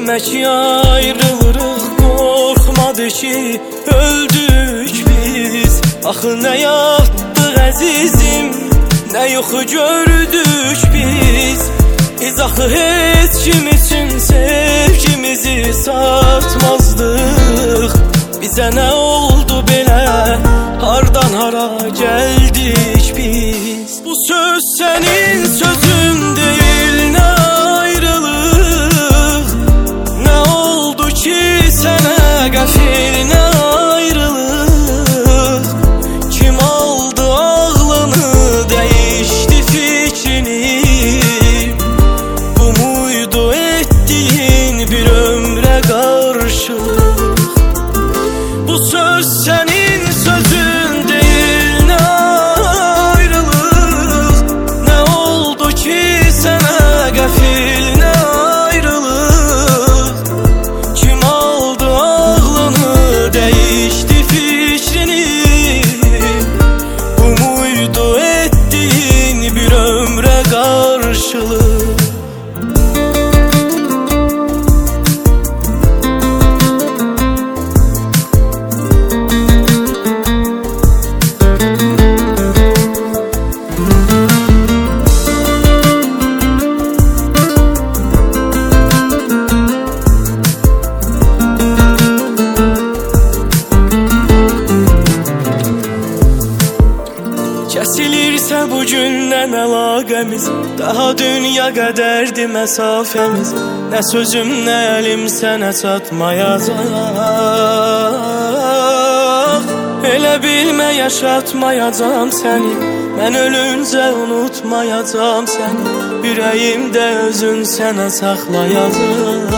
Demək ki ayrılırıq, qorxmadı ki öldük biz. Axı nə yatdıq əzizim, nə yuxu gördük biz. İzahı heç kim üçün sevgimizi satmazdıq. Bizə nə oldu belə, hardan hara gəldik biz. Bu söz sənin sözün deyil, nə ayrılıq. Nə oldu ki sənə qəfil, nə ayrılıq. Kim aldı ağlını, dəyişdi fikrini. Bu muydu etdiyin bir ömrə qarşılıq. Bu söz sənin sözün deyil, nə ayrılıq. Nə oldu ki sənə qəfil, nə ayrılıq. Kim aldı ağlını, dəyişdi fikrini. Bu muydu etdiyin bir ömrə qarşılıq. Kəsilirsə bugündən əlaqəmiz, daha dünya qədərdir məsafəmiz. Nə sözüm, nə əlim sənə çatmayacaq. Elə bilmə yaşatmayacam səni, mən ölüncə unutmayacam səni. Ürəyimdə özün sənə saxlayacaq.